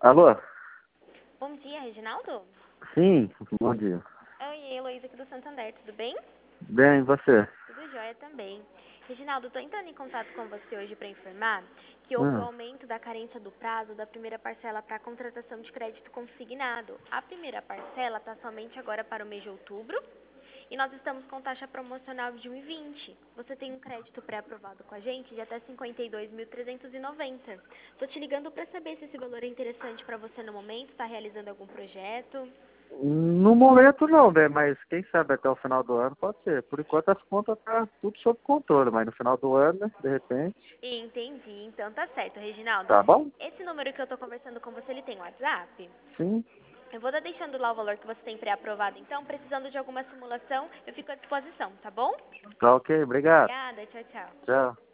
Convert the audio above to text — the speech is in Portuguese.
Alô? Bom dia, Reginaldo. Sim, bom dia. Oi, Heloísa aqui do Santander, tudo bem? Bem, e você? Tudo jóia também. Reginaldo, estou entrando em contato com você hoje para informar que houve o Ah, aumento da carência do prazo da primeira parcela para a contratação de crédito consignado. A primeira parcela está somente agora para o mês de outubro e nós estamos com taxa promocional de 1,20. Você tem um crédito pré-aprovado com a gente de até 52.390. Estou te ligando para saber se esse valor é interessante para você no momento, está realizando algum projeto? no momento não, né? Mas quem sabe até o final do ano pode ser. Por enquanto as contas tá tudo sob controle, mas no final do ano, né, de repente. Entendi. Então tá certo, Reginaldo. Tá bom? Esse número que eu tô conversando com você, ele tem WhatsApp? Sim. Eu vou estar deixando lá o valor que você tem pré-aprovado, então, precisando de alguma simulação, eu fico à disposição, tá bom? Tá ok, obrigado. Obrigada, tchau, tchau. Tchau.